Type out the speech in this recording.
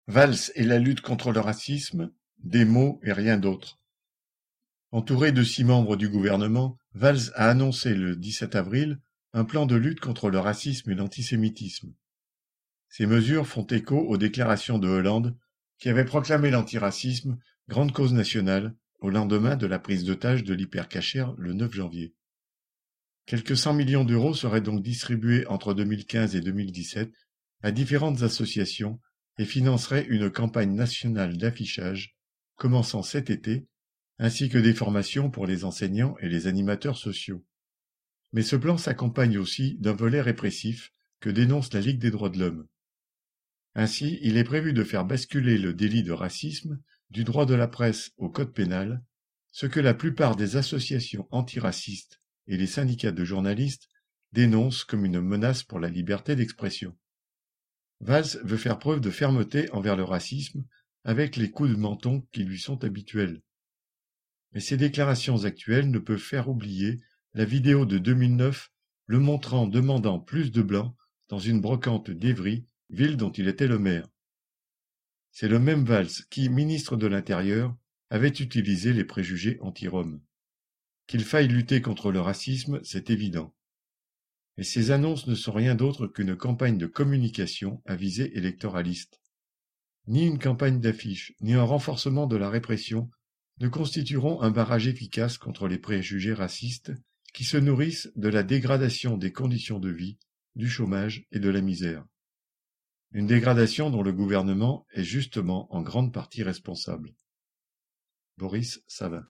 Valls et la lutte contre le racisme, des mots et rien d'autre. Entouré de 6 membres du gouvernement, Valls a annoncé le 17 avril un plan de lutte contre le racisme et l'antisémitisme. Ces mesures font écho aux déclarations de Hollande, qui avait proclamé l'antiracisme grande cause nationale au lendemain de la prise d'otage de l'Hypercacher le 9 janvier. Quelques 100 millions d'euros seraient donc distribués entre 2015 et 2017 à différentes associations et financeraient une campagne nationale d'affichage commençant cet été, ainsi que des formations pour les enseignants et les animateurs sociaux. Mais ce plan s'accompagne aussi d'un volet répressif que dénonce la Ligue des droits de l'homme. Ainsi, il est prévu de faire basculer le délit de racisme du droit de la presse au code pénal, ce que la plupart des associations antiracistes et les syndicats de journalistes dénoncent comme une menace pour la liberté d'expression. Valls veut faire preuve de fermeté envers le racisme avec les coups de menton qui lui sont habituels. Mais ces déclarations actuelles ne peuvent faire oublier la vidéo de 2009 le montrant demandant plus de blancs dans une brocante d'Évry, ville dont il était le maire. C'est le même Valls qui, ministre de l'Intérieur, avait utilisé les préjugés anti-roms. Qu'il faille lutter contre le racisme, c'est évident. Mais ces annonces ne sont rien d'autre qu'une campagne de communication à visée électoraliste. Ni une campagne d'affiches, ni un renforcement de la répression ne constitueront un barrage efficace contre les préjugés racistes qui se nourrissent de la dégradation des conditions de vie, du chômage et de la misère. Une dégradation dont le gouvernement est justement en grande partie responsable. Boris Savin.